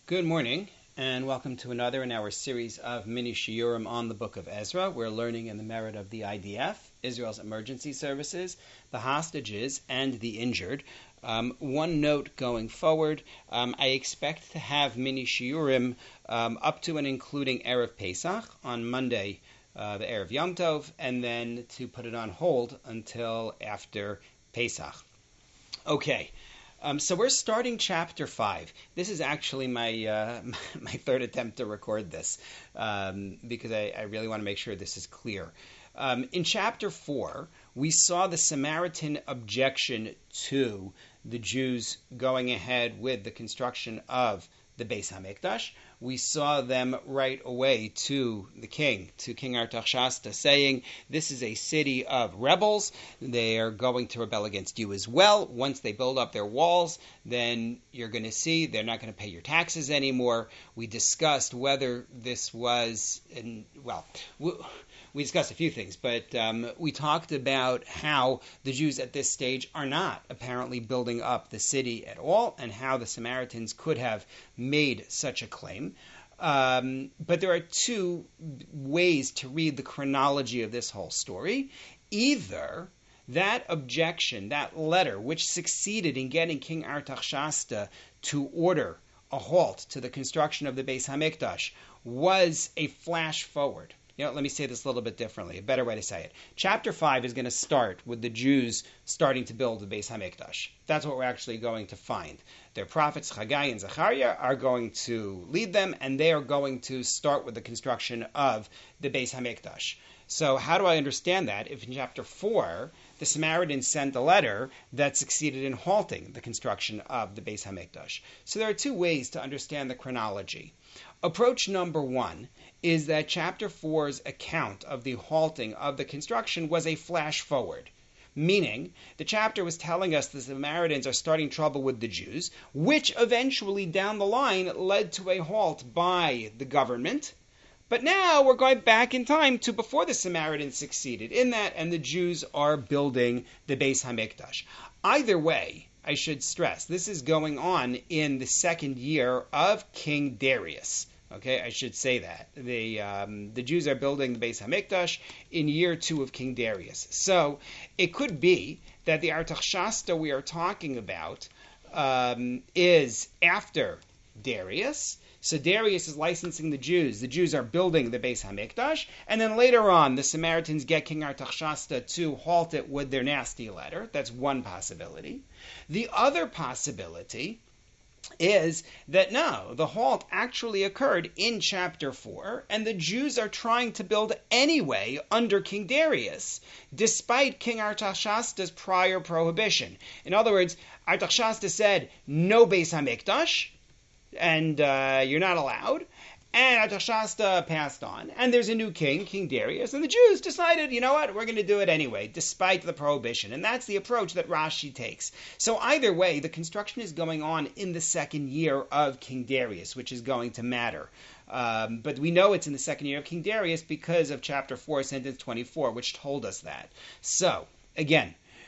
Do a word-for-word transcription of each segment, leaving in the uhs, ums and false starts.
Good morning, and welcome to another in our series of mini shiurim on the Book of Ezra. We're learning in the merit of the I D F, Israel's emergency services, the hostages, and the injured. Um, one note going forward, um, I expect to have mini shiurim um, up to and including Erev Pesach on Monday, uh, the Erev Yom Tov, and then to put it on hold until after Pesach. Okay. Um, so we're starting chapter five. This is actually my uh, my third attempt to record this um, because I, I really want to make sure this is clear. Um, in chapter four, we saw the Samaritan objection to the Jews going ahead with the construction of the Beis HaMikdash. We saw them right away to the king, to King Artaxerxes, saying, this is a city of rebels. They are going to rebel against you as well. Once they build up their walls, then you're going to see they're not going to pay your taxes anymore. We discussed whether this was, in, well, we discussed a few things, but um, we talked about how the Jews at this stage are not apparently building up the city at all, and how the Samaritans could have made such a claim. Um, but there are two ways to read the chronology of this whole story. Either that objection, that letter, which succeeded in getting King Artaxerxes to order a halt to the construction of the Beis HaMikdash, was a flash forward. You know, let me say this a little bit differently, a better way to say it. Chapter five is going to start with the Jews starting to build the Beis HaMikdash. That's what we're actually going to find. Their prophets, Haggai and Zechariah, are going to lead them, and they are going to start with the construction of the Beis HaMikdash. So how do I understand that if in chapter four, the Samaritans sent a letter that succeeded in halting the construction of the Beis HaMikdash? So there are two ways to understand the chronology. Approach number one is that chapter four's account of the halting of the construction was a flash forward, meaning the chapter was telling us the Samaritans are starting trouble with the Jews, which eventually down the line led to a halt by the government. But now we're going back in time to before the Samaritans succeeded in that, and the Jews are building the Beis HaMikdash. Either way, I should stress, this is going on in the second year of King Darius. Okay, I should say that. The um, the Jews are building the Beis HaMikdash in year two of King Darius. So it could be that the Artaxerxes we are talking about um, is after Darius. So Darius is licensing the Jews. The Jews are building the Beis HaMikdash. And then later on, the Samaritans get King Artaxerxes to halt it with their nasty letter. That's one possibility. The other possibility is that no, the halt actually occurred in chapter four, and the Jews are trying to build anyway under King Darius, despite King Artaxerxes' prior prohibition. In other words, Artaxerxes said, no Beis HaMikdash, and uh, you're not allowed. And Artaxerxes passed on, and there's a new king, King Darius, and the Jews decided, you know what, we're going to do it anyway, despite the prohibition. And that's the approach that Rashi takes. So either way, the construction is going on in the second year of King Darius, which is going to matter. Um, but we know it's in the second year of King Darius because of chapter four, sentence twenty-four, which told us that. So, again,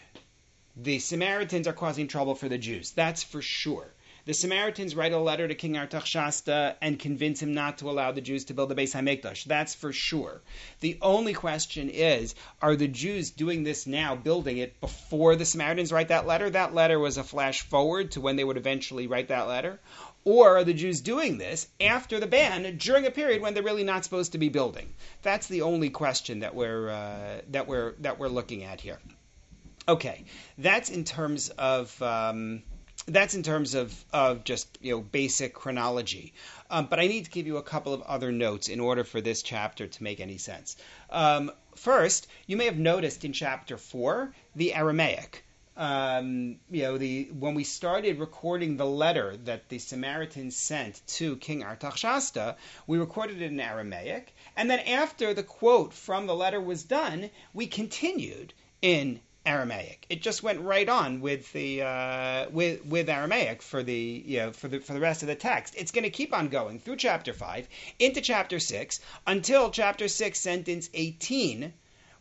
the Samaritans are causing trouble for the Jews. That's for sure. The Samaritans write a letter to King Artaxerxes and convince him not to allow the Jews to build the Beis HaMikdash. That's for sure. The only question is, are the Jews doing this now, building it, before the Samaritans write that letter? That letter was a flash forward to when they would eventually write that letter. Or are the Jews doing this after the ban, during a period when they're really not supposed to be building? That's the only question that we're uh, that we're that we're looking at here. Okay, that's in terms of. Um, That's in terms of, of just, you know, basic chronology. Um, but I need to give you a couple of other notes in order for this chapter to make any sense. Um, first, you may have noticed in chapter four, the Aramaic. Um, you know, the when we started recording the letter that the Samaritans sent to King Artaxerxes, we recorded it in Aramaic. And then after the quote from the letter was done, we continued in Aramaic. It just went right on with the uh, with with Aramaic for the you know for the for the rest of the text. It's going to keep on going through chapter five into chapter six until chapter six, sentence eighteen,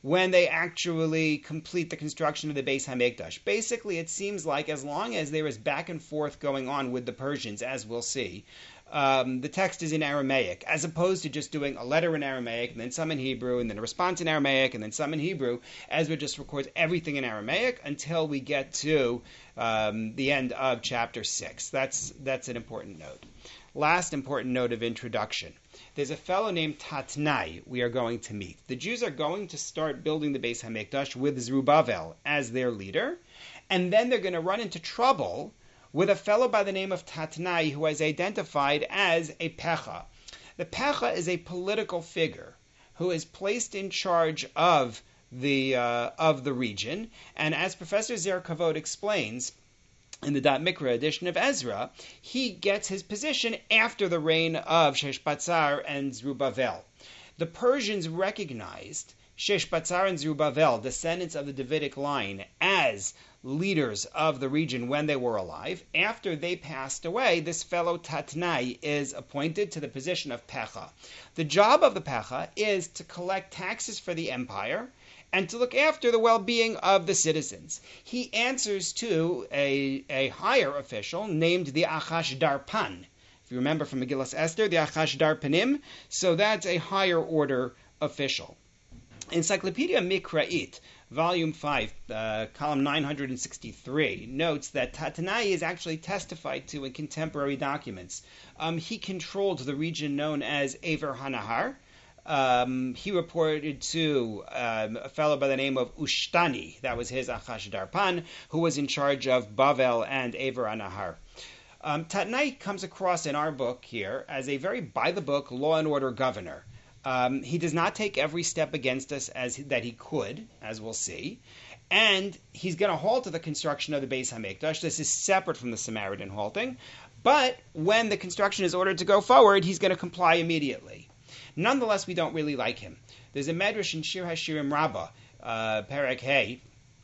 when they actually complete the construction of the Beis HaMikdash. Basically, it seems like as long as there is back and forth going on with the Persians, as we'll see, um, the text is in Aramaic, as opposed to just doing a letter in Aramaic, and then some in Hebrew, and then a response in Aramaic, and then some in Hebrew. Ezra just records everything in Aramaic until we get to um, the end of chapter six. That's, that's an important note. Last important note of introduction. There's a fellow named Tatnai we are going to meet. The Jews are going to start building the Beis HaMikdash with Zerubbabel as their leader, and then they're going to run into trouble with a fellow by the name of Tatnai who is identified as a Pecha. The Pecha is a political figure who is placed in charge of the uh, of the region, and as Professor Zer Kavod explains, in the Da'at Mikra edition of Ezra, he gets his position after the reign of Sheshbatzar and Zerubbabel. The Persians recognized Sheshbatzar and Zerubbabel, descendants of the Davidic line, as leaders of the region when they were alive. After they passed away, this fellow Tatnai is appointed to the position of Pecha. The job of the Pecha is to collect taxes for the empire and to look after the well-being of the citizens. He answers to a, a higher official named the Achash Darpan. If you remember from Megillas Esther, the Achash Darpanim, so that's a higher order official. Encyclopedia Mikra'it, Volume five, uh, column nine hundred sixty-three, notes that Tatnai is actually testified to in contemporary documents. Um, he controlled the region known as Aver Hanahar. Um, he reported to um, a fellow by the name of Ushtani, that was his Achash Darpan, who was in charge of Bavel and Aver Hanahar. Um, Tatnai comes across in our book here as a very by-the-book law and order governor. Um, he does not take every step against us as that he could, as we'll see, and he's going to halt the construction of the Beis HaMikdash. This is separate from the Samaritan halting, but when the construction is ordered to go forward, he's going to comply immediately. Nonetheless, we don't really like him. There's a medrash in Shir HaShirim Rabbah, uh, Perek Hey,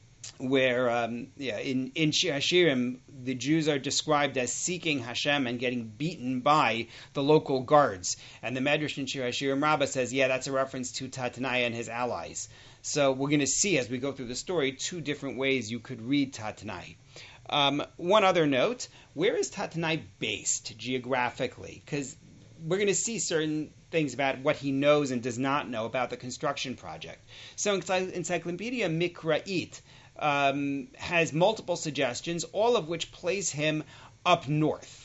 where um, yeah, in, in Shir HaShirim, the Jews are described as seeking Hashem and getting beaten by the local guards. And the Medrash in Shir HaShirim Rabbah says, yeah, that's a reference to Tatnai and his allies. So we're going to see, as we go through the story, two different ways you could read Tatnai. Um, one other note, where is Tatnai based geographically? Because we're going to see certain things about what he knows and does not know about the construction project. So Encyclopedia Mikra'it um, has multiple suggestions, all of which place him up north.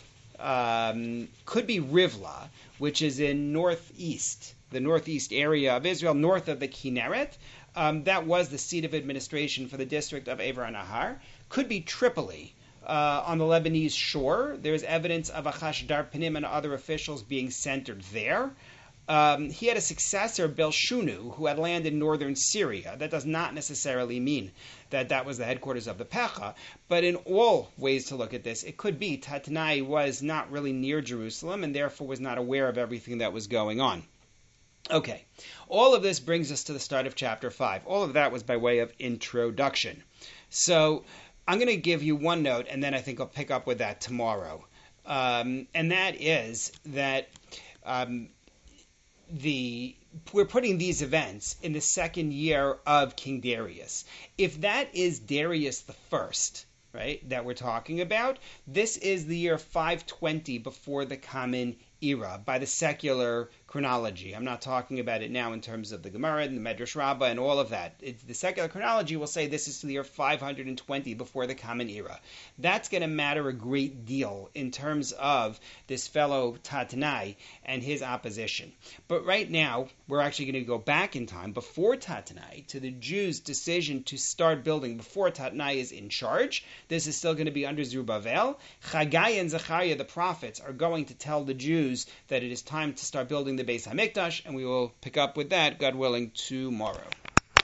Um, could be Rivla, which is in northeast, the northeast area of Israel, north of the Kinneret. Um, that was the seat of administration for the district of Aver Hanahar. Could be Tripoli, Uh, on the Lebanese shore. There's evidence of Achash Darpanim and other officials being centered there. Um, he had a successor, Belshunu, who had land in northern Syria. That does not necessarily mean that that was the headquarters of the Pecha, but in all ways to look at this, it could be Tatnai was not really near Jerusalem and therefore was not aware of everything that was going on. Okay, all of this brings us to the start of chapter five. All of that was by way of introduction. So I'm going to give you one note, and then I think I'll pick up with that tomorrow. Um, and that is that um, the we're putting these events in the second year of King Darius. If that is Darius the First, right, that we're talking about, this is the year five twenty before the Common Era by the secular chronology. I'm not talking about it now in terms of the Gemara and the Medrash Rabbah and all of that. It's, the secular chronology will say this is the year five hundred twenty before the Common Era. That's going to matter a great deal in terms of this fellow Tatnai and his opposition. But right now, we're actually going to go back in time before Tatnai to the Jews' decision to start building before Tatnai is in charge. This is still going to be under Zerubbabel. Chagai and Zechariah, the prophets, are going to tell the Jews that it is time to start building the Beis HaMikdash, and we will pick up with that, God willing, tomorrow.